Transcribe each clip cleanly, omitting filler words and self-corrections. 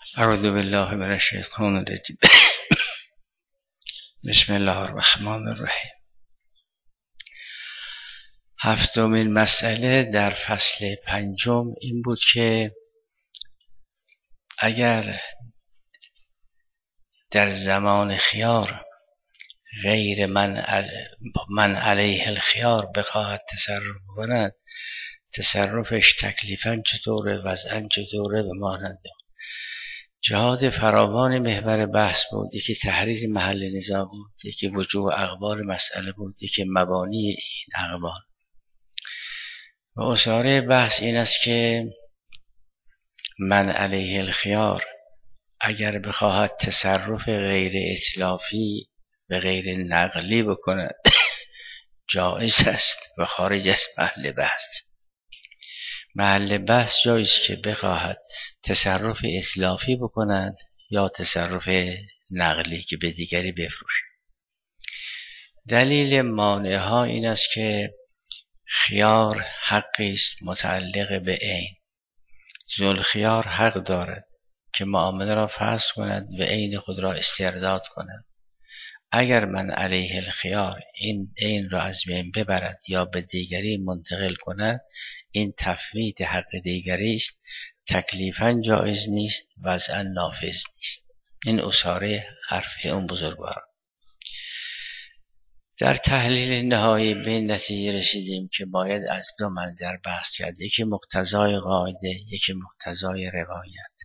اعوذ بالله من الشیطان الرجیم. بسم الله الرحمن الرحیم. هفتمین مسئله در فصل پنجم این بود که اگر در زمان خیار غیر من علیه الخیار بخواهد تصرف کند، تصرفش تکلیفاً چطوره، وضعاً چطوره و ماننده. جهاد فراوان محور بحث بود. یکی تحریر محل نزاع بود، یکی وجوه اخبار مسئله بود، یکی مبانی این اخبار. و اصاره بحث این است که من علیه الخیار اگر بخواهد تصرف غیر اتلافی و غیر نقلی بکند جایز است و خارج از محل بحث. محل بحث جایز که بخواهد تصرف اتلافی بکند یا تصرف نقلی که به دیگری بفروشه. دلیل مانع ها این است که خیار حقی است متعلق به عین. ذوالخیار حق دارد که معامله را فسخ کند و عین خود را استرداد کند. اگر من علیه الخیار این عین را از بین ببرد یا به دیگری منتقل کند، این تفویت حق دیگری است، تکلیفاً جایز نیست، وضعاً نافذ نیست. این اصاره حرف اون بزرگوار. در تحلیل نهایی به این نتیجه رسیدیم که باید از دو منظر بحث کرد، یکی مقتضای قاعده، یکی مقتضای روایت.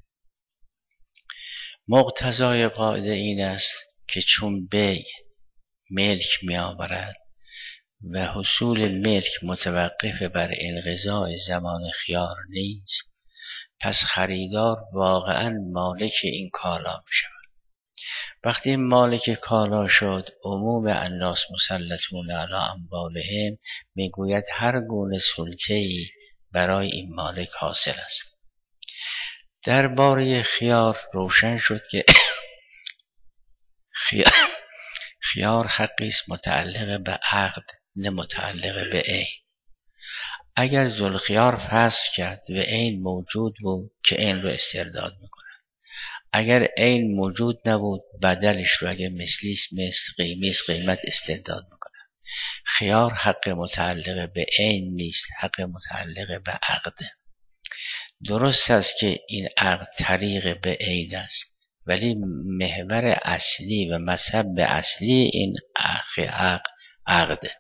مقتضای قاعده این است که چون بیع ملک می آورد و حصول ملک متوقف بر انقضاء زمان خیار نیست، پس خریدار واقعا مالک این کالا می شود. وقتی مالک کالا شد، عموم الناس مسلطون علی اموالهم میگوید هر گونه سلطه‌ای برای این مالک حاصل است. درباره خیار روشن شد که خیار حقی است متعلق به عقد نه متعلق به عین. اگر ذوالخیار فسخ کرد و عین موجود بود که عین رو استرداد میکنه. اگر عین موجود نبود بدلش رو اگر مثلی است قیمت استرداد میکنه. خیار حق متعلق به عین نیست، حق متعلق به عقده. درست است که این عقد طریق به عین است، ولی محور اصلی و مذهب اصلی این عقده.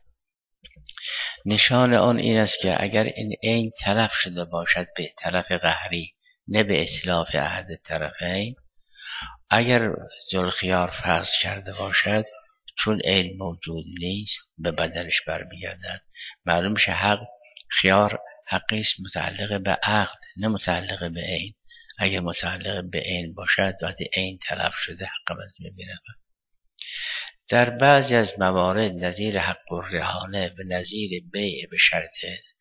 نشان آن این است که اگر این عین تلف شده باشد به تلف قهری نه به اتلاف احد طرفین، اگر ذوالخیار فسخ کرده باشد چون عین موجود نیست به بدلش برمیگردد. معلوم میشه خیار حقی است متعلق به عقد نه متعلق به عین. اگر متعلق به عین باشد وقتی عین تلف شده حق از می‌رود. در بعضی از موارد نظیر حق الرهانه و نظیر بیع به شرط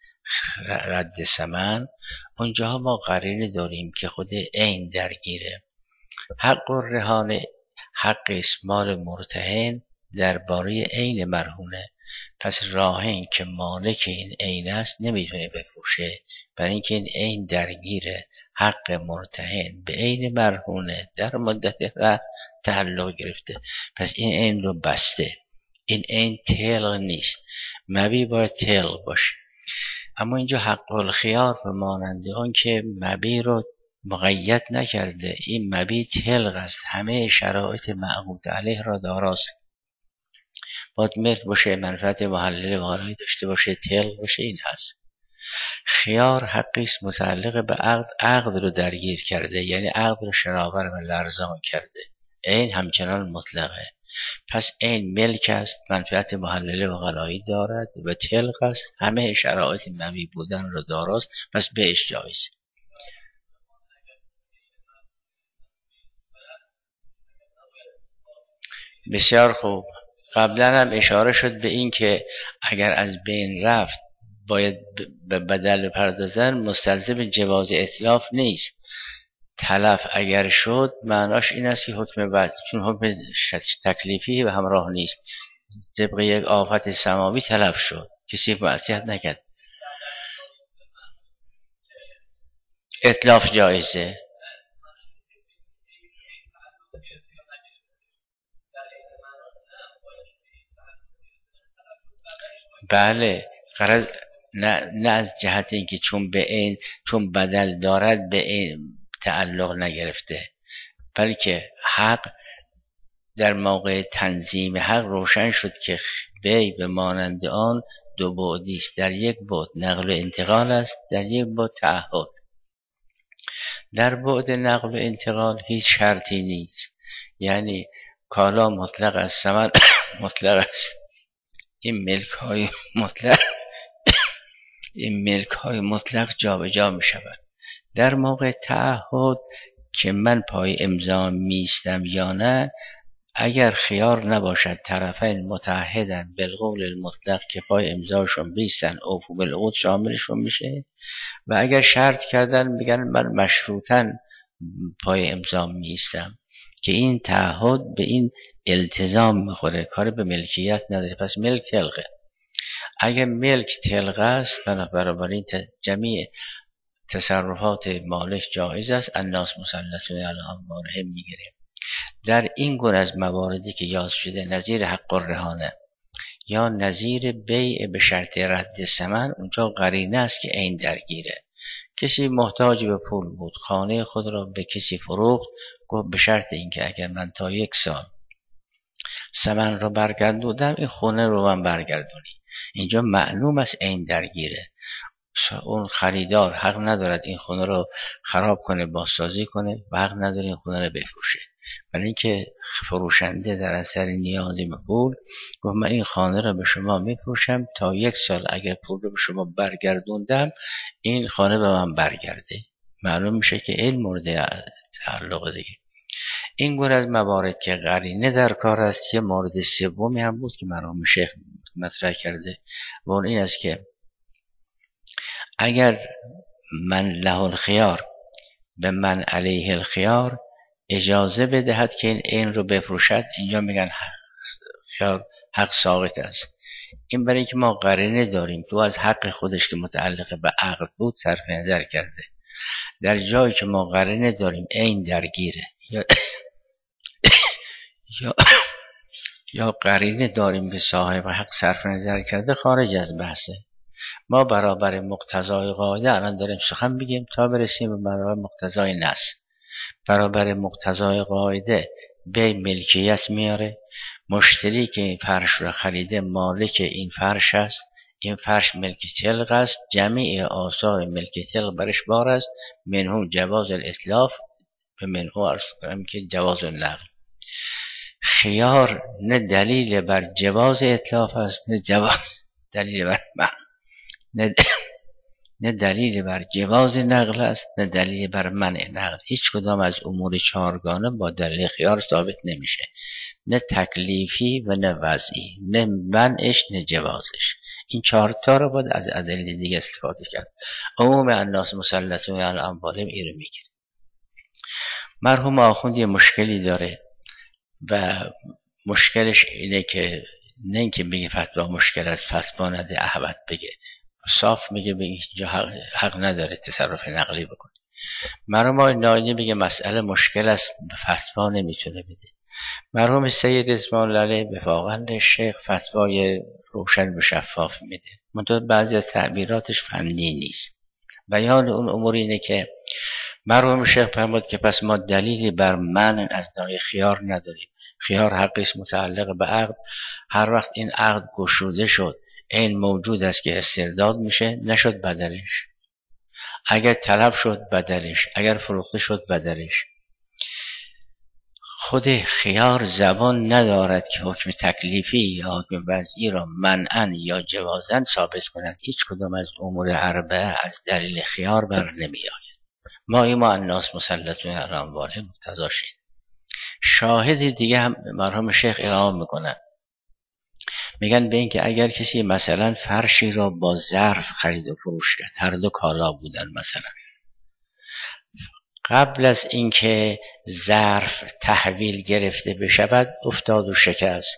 رد ثمن، اونجاها ما قرینه داریم که خود عین درگیره. حق الرهانه حق است مال مرتهن درباره عین مرهونه، پس راهن که مالک این عین است نمیتونه بفروشه، برای اینکه این عین درگیره. حق مرتهن به عین مرهونه در مدت تعلق گرفته، پس این عین رو بسته. این عین تلق نیست، مبیع باید تلق باشه. اما اینجا حق الخیار به ماننده اون که مبیع رو مقید نکرده، این مبیع تلق است، همه شرایط معقود علیه را داراست. باید ملک باشه، منفعت محلل غالبی داشته باشه، تلق باشه. این هست. خیار حقی است متعلق به عقد رو درگیر کرده، یعنی عقد رو شناور و لرزان کرده. عین همچنان مطلقه، پس عین ملک است، منفعت محلله و غلایی دارد و تلق است، همه شرایط مبیع بودن رو داراست، پس بهش جایز. بسیار خوب. قبلا هم اشاره شد به این که اگر از بین رفت باید به بدل بپردازن، مستلزم جواز اتلاف نیست. تلف اگر شد معناش این است که حکم بعد، چون حکم تکلیفی و همراه نیست، طبق یک آفت سماوی تلف شد، کسی معصیت نکرد، اتلاف جایزه. بله غرض نه از جهت اینکه چون بدل دارد به این تعلق نگرفته، بلکه حق در موقع تنظیم حق روشن شد که بی به مانند آن دو بعدی است، در یک بعد نقل و انتقال است، در یک بعد تعهد. در بعد نقل و انتقال هیچ شرطی نیست، یعنی کالا مطلق است، ثمن مطلق است، این ملک های مطلق جابجا می شود. در موقع تعهد که من پای امضا میستم یا نه، اگر خیار نباشد طرفین متعهدن بالقول المطلق که پای امضاشون بیستن، اوفو بالعقود شاملشون میشه، و اگر شرط کردن میگن من مشروطاً پای امضا میستم، که این تعهد به این التزام میخوره، کار به ملکیت نداره. پس ملک تلقه. اگر ملک تلقه است بنابراین جمیع تصرفات مالک جایز است، الناس مسلطون علی اموالهم میگیریم. در این گونه از مواردی که یاد شده نظیر حق الرهانه یا نظیر بیع به شرط رد ثمن، اونجا قرینه است که عین درگیره. کسی محتاج به پول بود، خانه خود را به کسی فروخت، گفت به شرط اینکه اگر من تا 1 سال ثمن را برگردوندم این خونه رو من برگردونی. اینجا معلوم است عین درگیره. اون خریدار حق ندارد این خونه رو خراب کنه، بازسازی کنه، و حق نداره این خونه رو بفروشه. برای اینکه فروشنده در اثر نیازی به پول گفت من این خانه رو به شما میفروشم تا 1 سال، اگر پول رو به شما برگردوندم این خانه به من برگرده. معلوم میشه که این مورد تعلق دیگه. این گونه از موارد که قرینه در کار است. یه مورد سومی هم بود که مرحوم شیخ مطرح کرده و اون این است که اگر من له الخیار به من علیه الخیار اجازه بدهد که این رو بفروشد، اینجا میگن خیار حق ساقط است. این برای که ما قرینه داریم که او از حق خودش که متعلق به عقد بود صرف نظر کرده. در جایی که ما قرینه داریم عین درگیره یا قرینه داریم که صاحب حق صرف نظر کرده، خارج از بحثه. ما برابر مقتضای قاعده الان داریم سخن بگیم تا برسیم به برابر مقتضای نص. برابر مقتضای قاعده به ملکیت میاره، مشتری که این فرش رو خریده مالک این فرش است، این فرش ملک تلق است، جمیع آثار ملک تلق برش بار است، منهم جواز الاتلاف و منهم عرض کنم که جواز النقل. خیار نه دلیل بر جواز اتلاف است، نه دلیل بر نه دلیل بر جواز نقل است، نه دلیل بر منع نقل. هیچ کدام از امور چهارگانه با دلیل خیار ثابت نمیشه، نه تکلیفی و نه وضعی، نه منعش نه جوازش. این 4 تا رو باید از ادله دیگه استفاده کرد. عموم الناس مسلطون علی اموالهم این رو میگیره. مرحوم آخوند یه مشکلی داره و مشکلش اینه که نه اینکه بگه فتوا مشکل است، فتوا نده، احوط بگه، صاف میگه به اینجا حق نداره تصرف نقلی بکنه. مرحوم آقای ناینی میگه مسئله مشکل است، فتوا نمیتونه بده. مرحوم سید رضوان الله علیه وفاقاً شیخ فتوای روشن و شفاف میده، منتها بعضی از تعبیراتش فنی نیست. بیان اون امور اینه که مرحوم شیخ فرمود که پس ما دلیلی بر منع از نوع خیار نداریم. خیار حقی است متعلق به عقد. هر وقت این عقد گشوده شد این موجود است که استرداد میشه، نشد بدلش. اگر طلب شد بدلش، اگر فروخته شد بدلش. خود خیار زبان ندارد که حکم تکلیفی یا حکم وضعی را منعاً یا جوازاً ثابت کند. هیچ کدام از امور اربعه از دلیل خیار بر نمی آید. ما الناس مسلطون علی اموالهم مقتضا شد. شاهد دیگه هم مرحوم شیخ ارائه میکنن، میگن به این که اگر کسی مثلا فرشی را با ظرف خرید و فروش کرد، هر دو کالا بودن، مثلا قبل از اینکه ظرف تحویل گرفته بشود افتاد و شکست،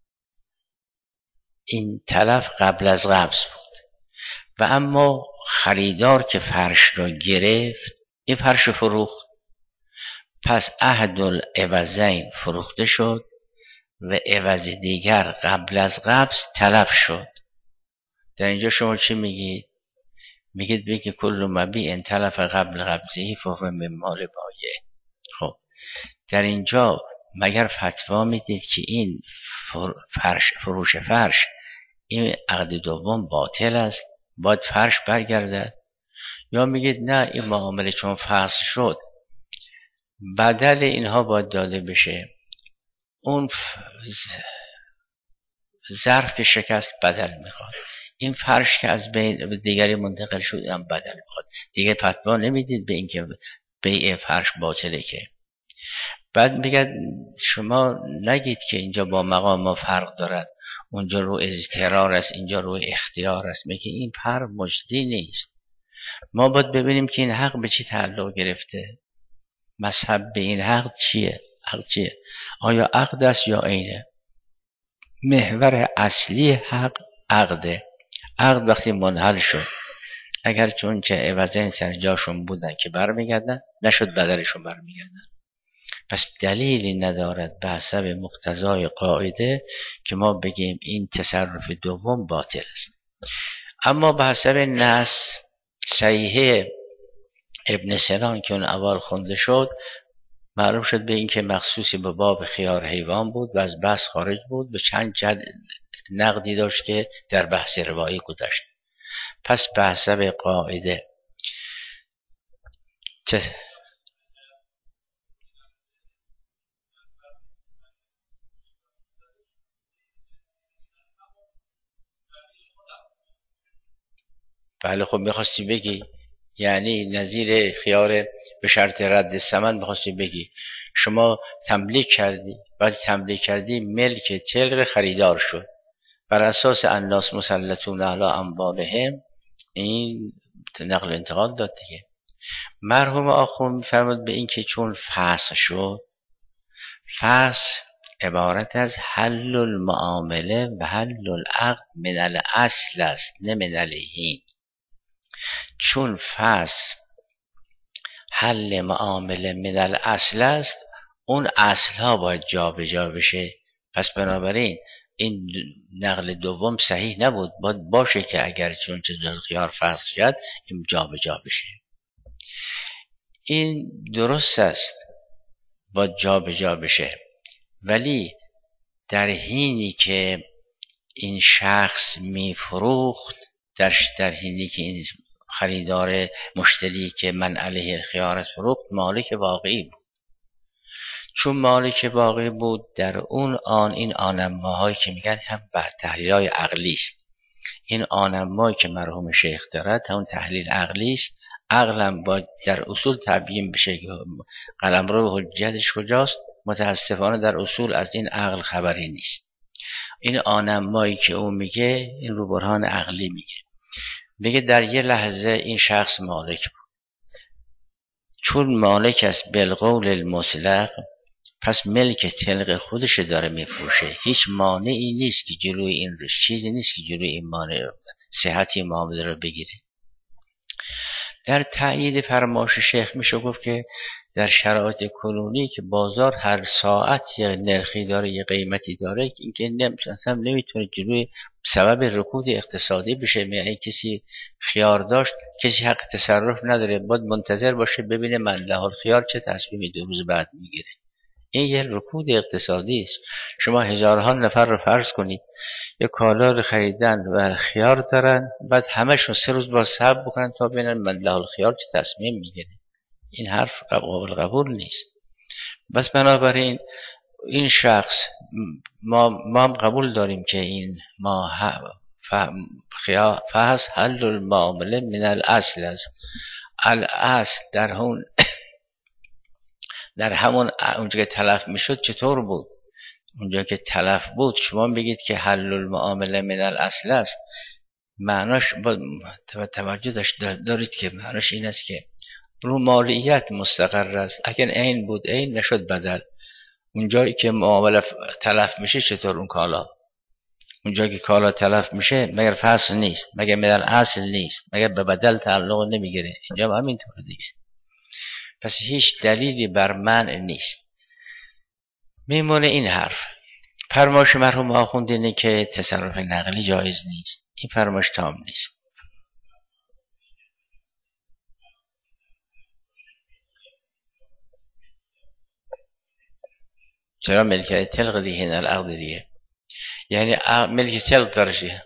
این تلف قبل از قبض بود. و اما خریدار که فرش را گرفت این فرش فروخت، پس عهد العوضین فروخته شد و عوض دیگر قبل از قبض تلف شد. در اینجا شما چی میگید؟ میگید بگی کل مبیع تلف قبل قبضه فهو من مال بایع. خب در اینجا مگر فتوا میدید که این فروش فرش این عقد دوم باطل است، باید فرش برگردد؟ یا میگید نه این معامله چون فسخ شد بدل اینها باید داده بشه، اون ظرف که شکست بدل میخواد، این فرش که از بین دیگری منتقل شد هم بدل میخواد. دیگه فتوا نمیدید به اینکه بیع فرش باطله. که بعد میگه شما نگید که اینجا با مقام ما فرق دارد، اونجا رو اضطرار است اینجا رو اختیار است. میگه این فرق مجدی نیست. ما باید ببینیم که این حق به چی تعلق گرفته، مذهب به این حق چیه، حق چیه، آیا عقد است یا عینه. محور اصلی حق عقده. عقد وقتی منحل شد اگر چون چه عوضین سر جاشون بودن که برمیگردن، نشد بدلشون برمیگردن، پس دلیلی ندارد به حسب مقتضای قاعده که ما بگیم این تصرف دوم باطل است. اما به حسب نص صحیحه ابن سنان که اون اول خونده شد معلوم شد به این که مخصوصی به باب خیار حیوان بود و از بحث خارج بود، به چند جد نقدی داشت که در بحث روایی گذشت. پس به حسب قاعده بله خب میخواستی بگی یعنی نظیر خیار به شرط رد ثمن میخواستی بگی شما تملیک کردی، بعد تملیک کردی ملک تلق خریدار شد، بر اساس الناس مسلطون علی اموالهم این نقل انتقال داد دیگه. مرحوم آخوند میفرماد به این که چون فسخ شد، فسخ عبارت از حل المعامله و حل العقد من الاصل است نه من الحین. چون فسخ حل معامله من الاصل است، اون اصل ها باید جا به جا بشه. پس بنابراین این نقل دوم صحیح نبود، باید باشه که اگر چون چه ذوالخیار فسخ شد این جا به جا بشه. این درست است باید جا به جا بشه، ولی در حینی که این شخص میفروخت، در حینی که این خریدار مشتری که من علیه الخیار است فروخت مالک واقعی بود. چون مالک واقعی بود در اون آن این آنماهایی که میگن هم به تحلیل‌های عقلی است. این آنمایی که مرحوم شیخ دارد همون تحلیل عقلی است. عقلم با در اصول تبیین بشه که قلمرو حجتش کجاست. متاسفانه در اصول از این عقل خبری نیست. این آنمایی که اون میگه این رو برهان عقلی میگه در یه لحظه این شخص مالک بود. چون مالک است بالقول المطلق، پس ملک تلق خودش داره میفروشه. هیچ مانعی نیست که جلوی این چیزی نیست که جلوی این مانع صحتی معامله رو بگیره. در تأیید فرمایش شیخ میشه گفت که در شرایط کنونی که بازار هر ساعت یه نرخی داره یه قیمتی داره که اینکه اصلا نمیتونه جلوی سبب رکود اقتصادی بشه. یعنی کسی خیار داشت کسی حق تصرف نداره، باید منتظر باشه ببینه مله الخیار چه تصمیمی 2 روز بعد میگیره. این یه رکود اقتصادی است. شما هزارها نفر رو فرض کنید یه کالا رو خریدن و خیار دارن، بعد همشون 3 روز با صبر بکنن تا ببینن مله الخیار چه تصمیم میگیره. این حرف قبول نیست. بس بنابراین این شخص ما هم قبول داریم که این ما فحص حل المعامله من الاصل است. الاصل در همون اونجا که تلف میشد چطور بود؟ اونجا که تلف بود شما بگید که حل المعامله من الاصل است، معناش با توجه دارید که معناش این است که رو مالیت مستقر است. اگر عین بود عین نشد بدل. اونجایی که معامله تلف میشه چطور اون کالا؟ اونجایی که کالا تلف میشه مگر فصل نیست، مگر من الاصل نیست، مگر به بدل تعلق نمیگیره؟ اینجا همینطوره دیگه. پس هیچ دلیلی بر منع نیست. میمونه این حرف. فرمایش مرحوم آخوند اینه که تصرف نقلی جایز نیست. این فرمایش تام نیست. چرا ملکیت طلق دیگه نه العقد دیگه، یعنی ملک طلق درجه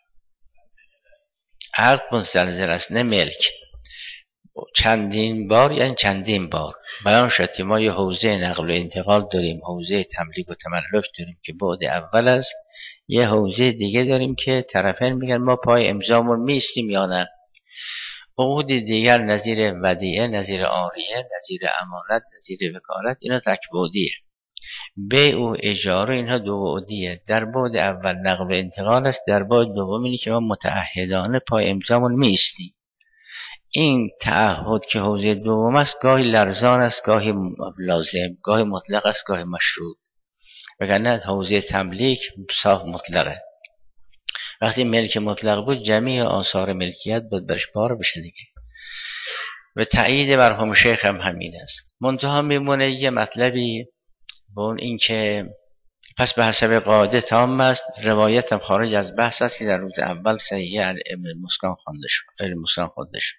عقد مستلزم است نه ملک. چندین بار یعنی چندین بار بیان شد که ما یه حوزه نقل و انتقال داریم، حوزه تملیک و تملک داریم که بعد اول است، یه حوزه دیگه داریم که طرفین میگن ما پای امضامون میستیم یا نه. عقود دیگر نظیر ودیعه، نظیر عاریه، نظیر امانت، نظیر وکالت، اینا تکبودیه. بیع و اجاره اینها دو بعدیه. در بعد اول نقل و انتقال است، در بعد دوم اینه که ما متعهدانه پای امضامون میستیم. این تعهد که حوزه دوم است گاهی لرزان است، گاهی لازم، گاهی مطلق است، گاهی مشروط. وگرنه حوزه تملیک صاف مطلقه. وقتی ملک مطلق بود جمعی آثار ملکیت بود برش بار بشه دیگه. و تایید مرحوم شیخ هم همین است. منتها میمونه یه مطلبی به اون این که پس به حسب قاعده تام است. روایت هم خارج از بحث است که در روز اول صحیح ابن مسکان خوانده شد، غیر مسکان خوانده شد.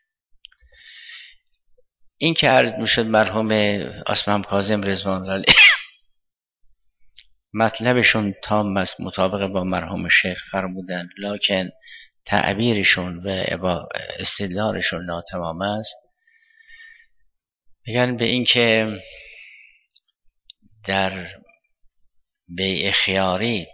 این که عرض میشد مرحوم اسمم کاظم رضوان الله علیه مطلبشون تام است، مطابق با مرحوم شیخ فرمودن، لکن تعبیرشون و استدلالشون ناتمام است. میگن به این که در بیع خیاری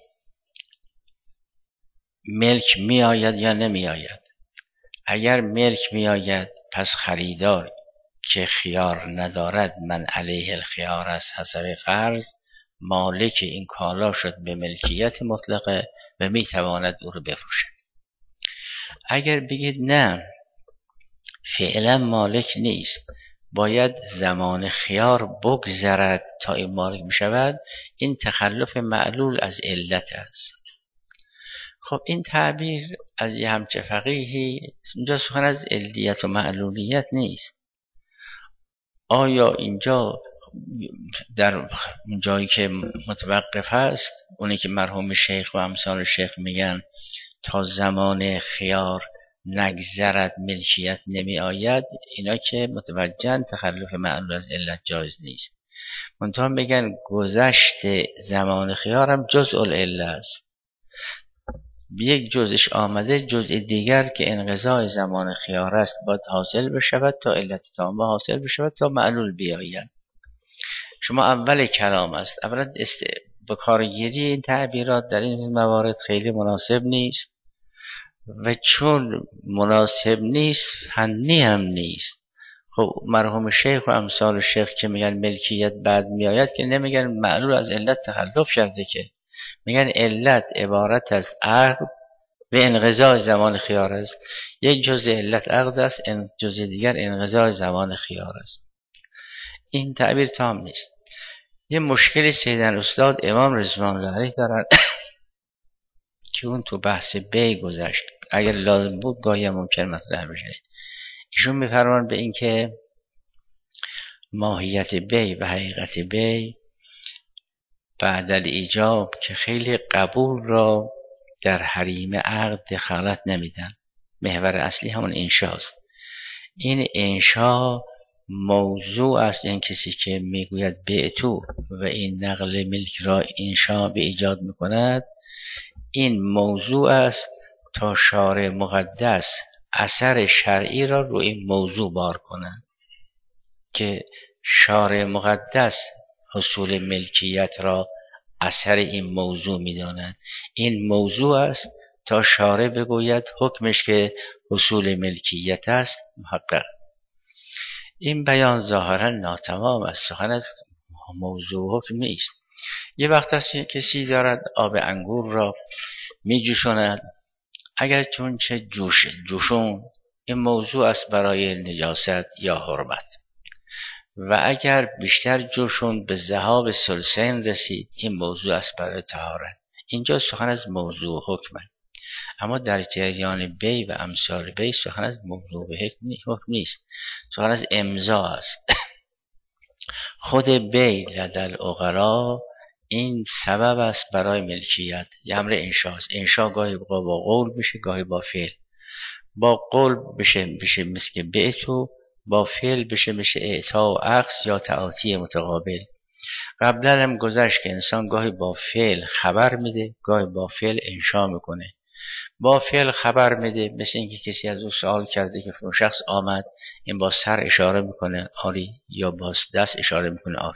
ملک می آید یا نمی آید. اگر ملک می آید پس خریدار که خیار ندارد من علیه الخیار است حسب قرض، مالک این کالا شد به ملکیت مطلقه و می تواند او رو بفروشه. اگر بگید نه فعلا مالک نیست، باید زمان خیار بگذرد تا این مالک بشود، این تخلف معلول از علت است. خب این تعبیر از یه همچه فقیهی اینجا سخن از علیت و معلولیت نیست. آیا اینجا در جایی که متوقف هست، اونی که مرحوم شیخ و امثال شیخ میگن تا زمان خیار نگذرد ملکیت نمی آید، اینا که متوجهن تخلف معلول از علت جایز نیست. منتها میگن گذشت زمان خیار هم جزء العله است. یک جزش آمده، جزء دیگر که انقضای زمان خیار است باید حاصل بشود تا علت تامه حاصل بشود تا معلول بیاید. شما اول کلام است، اولا به کارگیری این تعبیرات در این موارد خیلی مناسب نیست و چون مناسب نیست فنی هم نیست. خب مرحوم شیخ و امثال شیخ که میگن ملکیت بعد میآید که نمیگن معلول از علت تخلف کرده، که میگن علت عبارت از عقد و انقضای زمان خیار است. یک جزء علت عقد است، جزء دیگر انقضای زمان خیار است. این تعبیر تام نیست. یه مشکلی سیدن استاد امام رضوان الله علیه دارن که اون تو بحث بیع گذشت، اگر لازم بود گاهی ممکن مطرح بشه. ایشون میفرمان به این که ماهیت بیع و حقیقت بیع بعد الایجاب که خیلی قبول را در حریم عقد دخالت نمیدن. محور اصلی همون انشاست. این انشا موضوع است. این کسی که میگوید بیعتو و این نقل ملک را انشا به ایجاد میکند، این موضوع است تا شارع مقدس اثر شرعی را روی این موضوع بار کنند، که شارع مقدس حصول ملکیت را اثر این موضوع میداند. این موضوع است تا شارع بگوید حکمش که حصول ملکیت است محقق. این بیان ظاهرا ناتمام است، سخن از موضوع حکم نیست. یه وقت هست کسی دارد آب انگور را می جوشاند، اگر چون چه جوشون این موضوع است برای نجاست یا حرمت، و اگر بیشتر جوشون به ذهاب ثلثین رسید این موضوع است برای طهارت. اینجا سخن از موضوع حکمه. اما در جریان بیع و امثال بیع سخن از موضوع حکم نیست، سخن از امضا است. خود بیع لدل عقلا این سبب است برای ملکیت. یه امر انشاست. انشا گاهی با قول میشه، گاهی با فعل. با قول بشه مثل که بعتو، با فعل بشه اعطا و عکس یا تعاطی متقابل. قبلا هم گذشت که انسان گاهی با فعل خبر میده، گاهی با فعل انشا میکنه. با فعل خبر میده، مثل اینکه کسی از او سوال کرده که فلان شخص آمد، این با سر اشاره میکنه آری، یا با دست اشاره میکنه آری.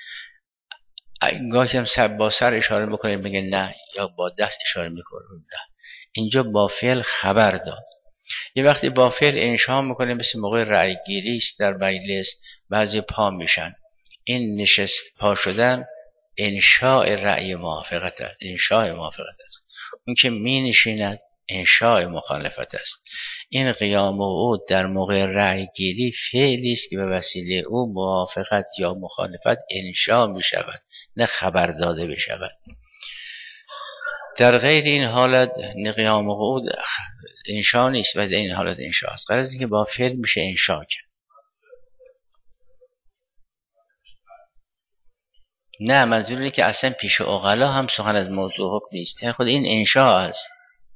گاهی هم با سر اشاره میکنه میگه نه، یا با دست اشاره میکنه نه. اینجا با فعل خبر داد. یه وقتی با فعل انشا میکنه، مثل موقع رأی گیری است در مجلس، بعضی پا میشن. این نشست پا شدن انشاء رأی موافقت است، انشاء موافقت است. اون که می نشیند انشاء مخالفت است. این قیام او در موقع رأی گیری فعلی است که به وسیله او موافقت یا مخالفت انشاء می شود، نه خبر داده بشود. در غیر این حالت قیام قعود انشاء نیست و در این حالت انشاء است. غرض اینکه با فعل میشه انشاء کرد. نه، منظور اینه که اصلا پیش عقلا هم سخن از موضوع حکم نیست، یعنی خود این انشاء است.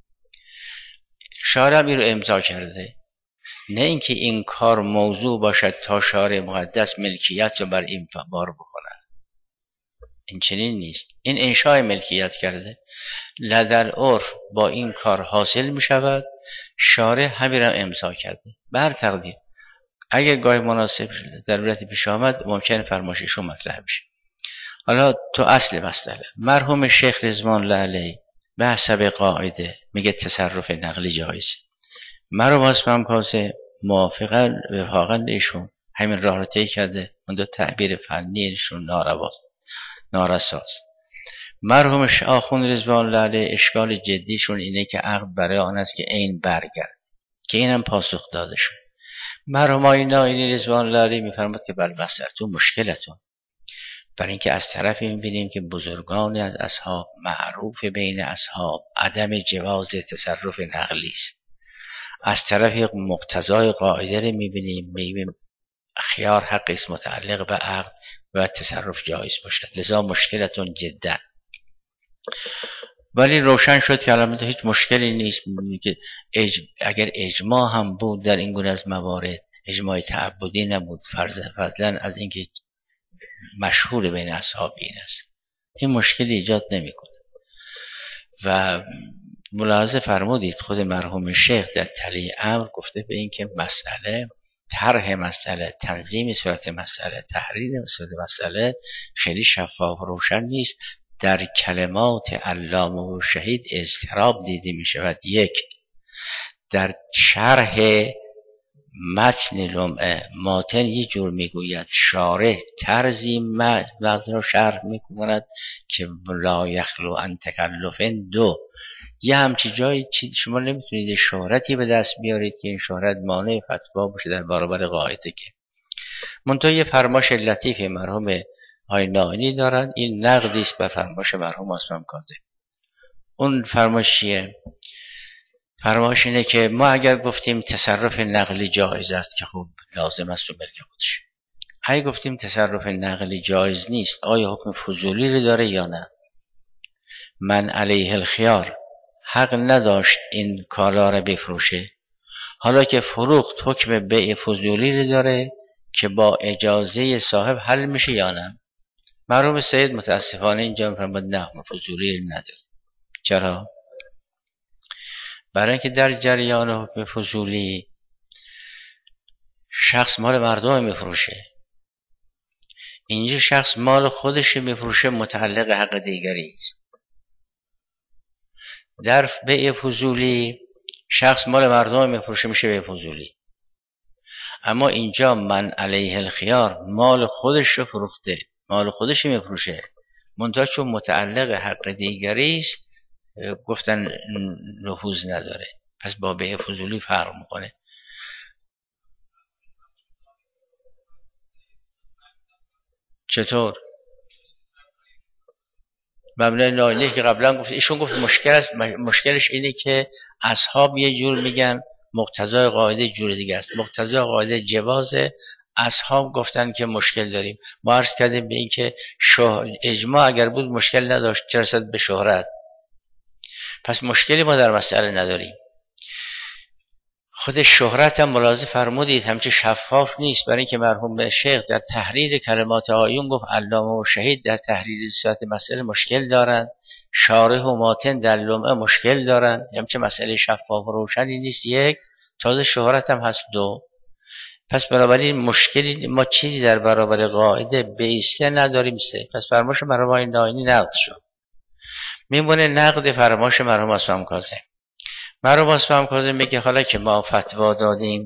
شارع این رو امضا کرده، نه اینکه این کار موضوع باشد تا شارع مقدس ملکیت رو بر این بار بکنه. این چنین نیست. این انشاء ملکیت کرده، لدر عرف با این کار حاصل می شود. شارع همین را امضا کرده. بر تقدیر اگر گاهی مناسب ضرورت پیش آمد ممکن فرمایششون مطرح بشه. حالا تو اصل مسئله، مرحوم شیخ رضوان الله علیه به حسب قاعده میگه تصرف نقلی جایز. مرحوم اسمم کاسه موافقا وفاقا ایشون همین راه رو طی کرده. اون دو تعبیر فنی ایشون نارساست. مرحوم آخوند رضوان الله علیه اشکال جدیشون اینه که عقد برای آن است که عین برگرد، که اینم پاسخ داده شد. مرحوم آینی رضوان الله علیه میفرماد که بل مسئلتون مشکلتون، برای اینکه از طرفی میبینیم که بزرگانی از اصحاب معروف بین اصحاب عدم جواز تصرف نقلی است. از طرفی مقتضای قاعده رو میبینیم خیار حقی است متعلق به عقد و تصرف جایز باشد. لذا مشکلتون جدا. ولی روشن شد که البته هیچ مشکلی نیست که اگر اجماع هم بود در این گونه از موارد، اجماع تعبدی نبود، فضلا از اینکه مشهور بین اصحاب این است، این مشکلی ایجاد نمیکنه. و ملاحظه فرمودید خود مرحوم شیخ در تلی امر گفته به این که مسئله طرح مسئله، تنظیم صورت مسئله، تحریر صورت مسئله خیلی شفاف و روشن نیست. در کلمات علامه و شهید اضطراب دیده می شود. یک، در شرح متن لمعه ماتن یه جور میگوید، شارح طرزی متن رو شرح میکند که لا یخلو عن تکلف. دو، یه همچی جایی شما نمیتونید شهرتی به دست بیارید که این شهرت مانع فتوا باشه در برابر قاعده. که منتها یه فرماش لطیف مرحوم های نائینی دارن، این نقدی است بر فرماش مرحوم اسمم کاظم. اون فرماش چیه؟ فرماش اینه که ما اگر گفتیم تصرف نقلی جایز است که خب لازم است و ملک خودش، اگه گفتیم تصرف نقلی جایز نیست، آیا حکم فضولی رو داره یا نه؟ من علیه الخیار حق نداشت این کالا رو بفروشه، حالا که فروخت حکم بیع فضولی رو داره که با اجازه صاحب حل میشه یا نه؟ مرحوم سید متاسفانه اینجا میفرماد نه، حکم فضولی رو نداره. چرا؟ برای اینکه در جریان حکم فضولی شخص مال مردم میفروشه، اینجا شخص مال خودش میفروشه، متعلق حق دیگری است. در بیع فضولی شخص مال مردم میفروشه، میشه بیع فضولی. اما اینجا من علیه الخیار مال خودش رو فروخته، مال خودش میفروشه، منتها چون متعلق حق دیگری است گفتن نفوذ نداره، پس با بیع فضولی فرق میکنه. چطور؟ مبنای نائینی که قبلا گفت، ایشون گفت مشکلش اینه که اصحاب یه جور میگن، مقتضای قاعده جور دیگه است. مقتضای قاعده جواز اصحاب گفتن که مشکل داریم. ما عرض کردیم به این که اجماع اگر بود مشکل نداشت، چه رسد به شهرت. پس مشکلی ما در مسئله نداریم. خود شهرت هم ملاحظه فرمودید همچه شفاف نیست، برای اینکه مرحوم شیخ در تحریر کلمات آیون گفت علامه و شهید در تحریر صورت مسئله مشکل دارن، شارح و ماتن در لمعه مشکل دارن، همچه مسئله شفاف و روشنی نیست. یک، تازه شهرت هم هست. دو، پس بنابراین مشکلی ما چیزی در برابر قاعده بیسته نداریم. سه، پس فرمایش مرحوم ناینی نقض شد. میمونه نقد فرمایش مرحوم اسمم کاظم. مرحوم اسمم کاظم میگه حالا که ما فتوا دادیم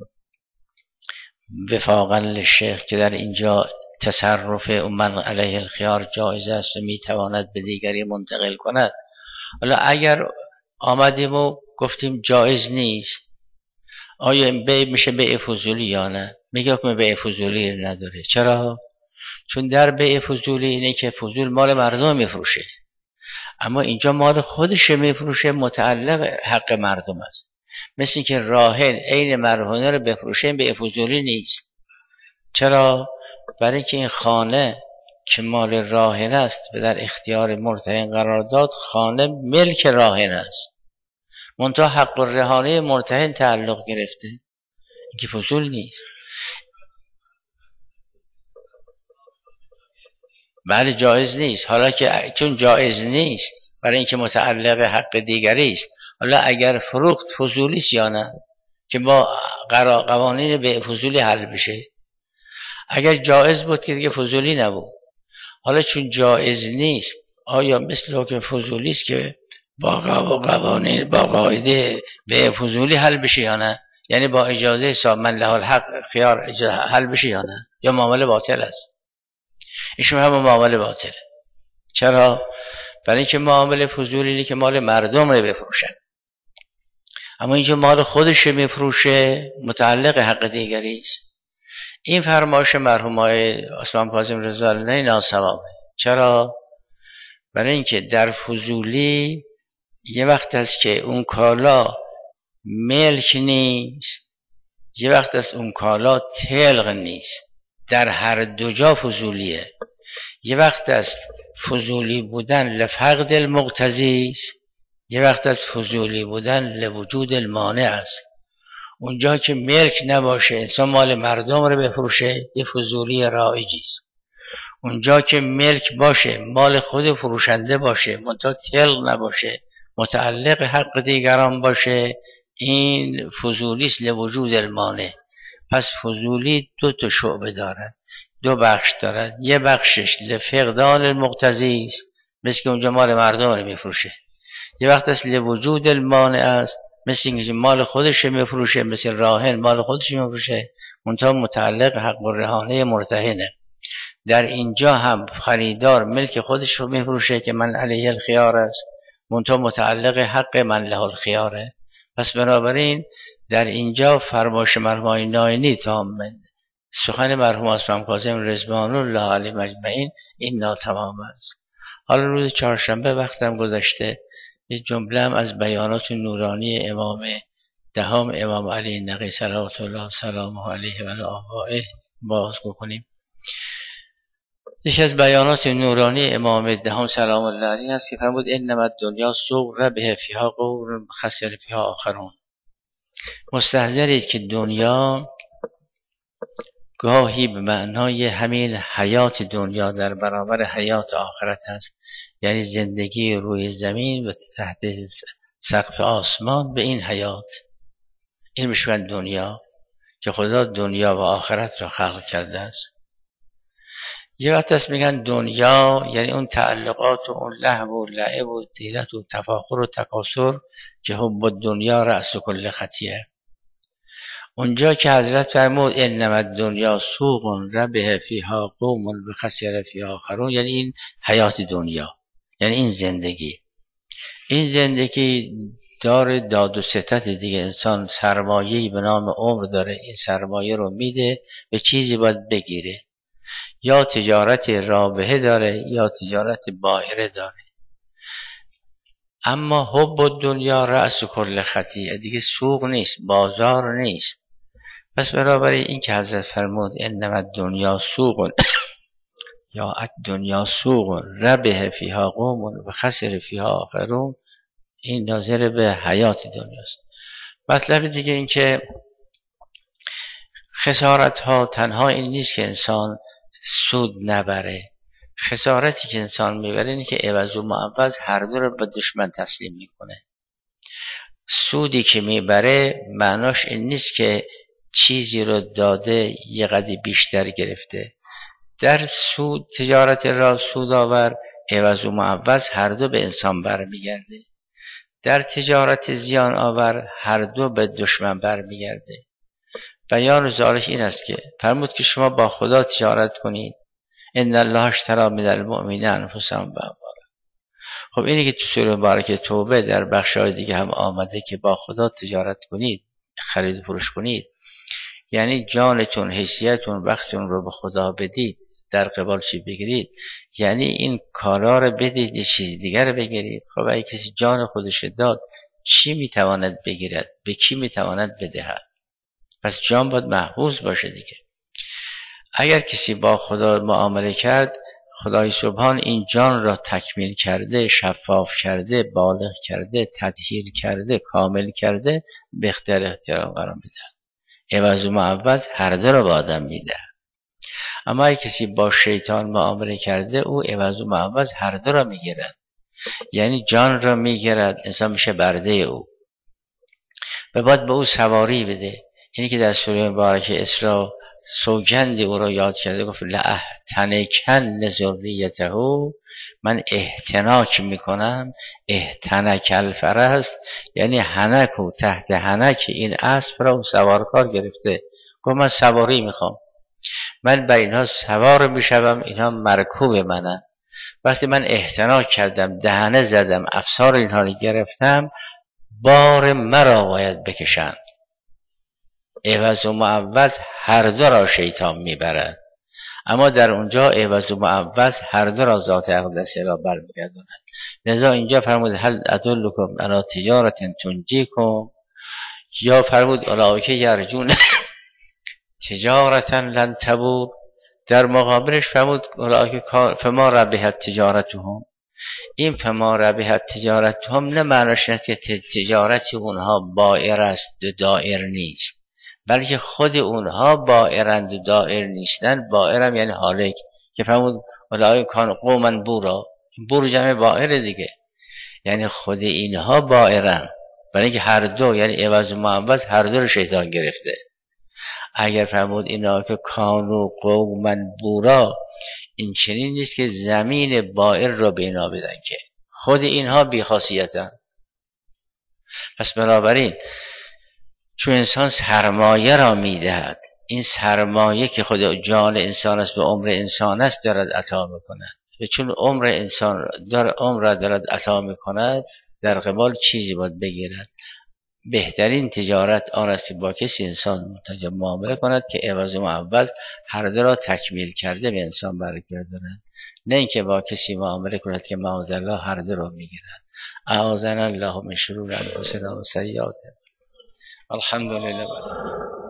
وفاقا للشیخ که در اینجا تصرف من علیه الخیار جایز است و میتواند به دیگری منتقل کند، حالا اگر آمدیم و گفتیم جایز نیست، آیا این بیع میشه بیع فضولی یا نه؟ میگه حکم بیع فضولی نداره. چرا؟ چون در بیع فضولی اینه که فضول مال مردم میفروشه، اما اینجا مال خودش میفروشه، متعلق حق مردم است. مثل این که راهن عین مرهونه رو بفروشه، بیع فضولی نیست. چرا؟ برای اینکه این خانه که مال راهن است و در اختیار مرتهن قرار داد، خانه ملک راهن است، منتها حق الرهانه مرتهن تعلق گرفته، این که فضول نیست. بله جایز نیست. حالا که چون جایز نیست برای اینکه متعلق حق دیگری است، حالا اگر فروخت فضولی است یا نه که با قوانین به فضولی حل بشه. اگر جایز بود که دیگه فضولی نبود. حالا چون جایز نیست، آیا مثل حکم فضولی است که با قوانین با قاعده به فضولی حل بشه یا نه؟ یعنی با اجازه صاحب من له الحق خیار حل بشه یا نه؟ یا معامله باطل است؟ ایشون هم معامله باطله. چرا؟ برای اینکه معامله فضولی که مال مردم رو بفروشن، اما اینجا مال خودش میفروشه، متعلق حق دیگری است. این فرمایش مرحوم آقای اسمم کاظم رضا الله ناصوابه. چرا؟ برای اینکه در فضولی یه وقت است که اون کالا ملک نیست، یه وقت است اون کالا تلق نیست. در هر دو جا فضولیه. یه وقت است فضولی بودن لفقد المقتضی است، یه وقت است فضولی بودن لوجود المانع است. اونجا که ملک نباشه، انسان مال مردم رو بفروشه، یه فضولی رایجی است. اونجا که ملک باشه، مال خود فروشنده باشه، منتها تلق نباشه، متعلق حق دیگران باشه، این فضولی است لوجود المانع. پس فضولی دو تا شعبه داره، دو بخش دارد. یه بخشش لفقدان المقتضی است، مثل که اونجا مال مردم رو میفروشه. یه وقت است لوجود المانع است، مثل اینکه مال خودش میفروشه، مثل راهن مال خودش میفروشه، منتها متعلق حق الرهانه مرتهنه. در اینجا هم خریدار ملک خودش رو میفروشه که من علیه الخیار است، منتها متعلق حق من له الخیاره. پس بنابراین در اینجا فرمایش مرحوم ناینی تامه، سخن مرحوم اسمم کاظم رضوان الله علیه مجمعین این ناتمام است. حالا روز چهارشنبه وقتم گذشته، یه جمله هم از بیانات نورانی امام دهم امام علی نقی صلوات الله سلامه علیه و آبائه باز بکنیم. یکی از بیانات نورانی امام دهم سلام الله علیه است که فرمود انما الدنیا سوق ربح فیها قوم خسر فیها آخرون. مستحضرید که دنیا گاهی به معنای همین حیات دنیا در برابر حیات آخرت است، یعنی زندگی روی زمین و تحت سقف آسمان به این حیات. این میشه دنیا که خدا دنیا و آخرت را خلق کرده است. یه وقت است میگن دنیا یعنی اون تعلقات و اون لهو و لعب و زینت و تفاخر و تکاثر که حب الدنیا رأس کل خطیه. اونجا که حضرت فرمود انما الدنیا سوق ربح فیها قوم بخسر فیها آخرون، یعنی این حیات دنیا، یعنی این زندگی داره داد و ستت دیگه. انسان سرمایه‌ای به نام عمر داره، این سرمایه رو میده به چیزی باید بگیره، یا تجارت رابحه داره یا تجارت باهره داره. اما حب الدنیا رأس کل خطیه، دیگه سوق نیست، بازار نیست. پس بنابراین این که حضرت فرمود انما الدنیا سوق یا الدنیا سوق ربح فیها قوم و خسر فیها آخرون، این ناظر به حیات دنیاست. مطلب دیگه این که خسارت ها تنها این نیست که انسان سود نبره، خسارتی که انسان میبره اینه که عوض و معوض هر دو رو به دشمن تسلیم میکنه. سودی که میبره معناش این نیست که چیزی رو داده یه قدری بیشتر گرفته. در سود، تجارت را سود آور، عوض و معوض هر دو به انسان برمیگرده. در تجارت زیان آور هر دو به دشمن برمیگرده. بیان ذالک این است که فرمود که شما با خدا تجارت کنید، ان الله اشتری من المؤمنین انفسهم و اموالهم. خب اینی که تو سوره مبارکه توبه در بخش‌های دیگه هم آمده که با خدا تجارت کنید، خرید و فروش کنید، یعنی جانتون، حیثیتون، وقتتون رو به خدا بدید، در قبال چی بگیرید؟ یعنی این کالا رو بدید یه چیز دیگر رو بگیرید. خب اگه کسی جان خودش داد چی میتواند بگیرد؟ به کی میتواند بدهد؟ پس جان باید محفوظ باشه دیگه. اگر کسی با خدا معامله کرد، خدای سبحان این جان را تکمیل کرده، شفاف کرده، بالغ کرده، تطهیر کرده، کامل کرده، به اختیار قرار میده. عوض و معوض هر دو را به آدم میده. اما اگه کسی با شیطان معامله کرده، او عوض و معوض هر دو را میگیرد، یعنی جان را میگیرد، انسان میشه برده او و باید به او سواری بده. اینی که در سوره مبارکه اسراء سوگند او را یاد کرده، گفت لأحتنکن ذریته، من احتناک میکنم. احتنک الفرس یعنی حنک و تحت حنک این اسب را اون سوارکار گرفته، گفت من سواری میخوام، من بر اینها سوار میشوم، اینها مرکوب منن. وقتی من احتناک کردم، دهنه زدم، افسار اینها رو گرفتم، بار مرا باید بکشند. عوض و معوض هر دو را شیطان میبرد، اما در اونجا عوض و معوض هر دو را ذات اقدسه را برمیگرداند. لذا اینجا فرمود هل ادلکم علی تجارت تنجیکم، یا فرمود اولئک یرجون تجارتا لن تبور. در مقابلش فرمود اولئک فما ربحت تجارتهم. این فما ربحت تجارتهم نه معناش نیست که تجارت اونها بائر است و دائر نیست، بلکه خود اونها بائرند و دائر نیستن. بائرم یعنی هالک، که فرمود اولئک کانوا قوما بورا. بور جمع بائر دیگه، یعنی خود اینها بائرن، برای اینکه هر دو، یعنی عوض و معوض هر دو رو شیطان گرفته. اگر فرمود اینا که کانوا قوما بورا، این چنین نیست که زمین بائر را به اینا بدن، که خود اینها بیخاصیتن. پس بنابراین چون انسان سرمایه را میدهد، این سرمایه که خود جان انسان است و عمر انسان است دارد عطا میکند، و چون عمر انسان عمر را دارد عطا میکند، در قبال چیزی باید بگیرد. بهترین تجارت آن است که با کسی انسان معامله کند که عوض و معوض هر دو را تکمیل کرده به انسان برگرداند، نه اینکه با کسی معامله کند که معاذالله هر دو را میگیرد. اعاذنا الله من شرور انفسنا و سیئات. الحمدلله.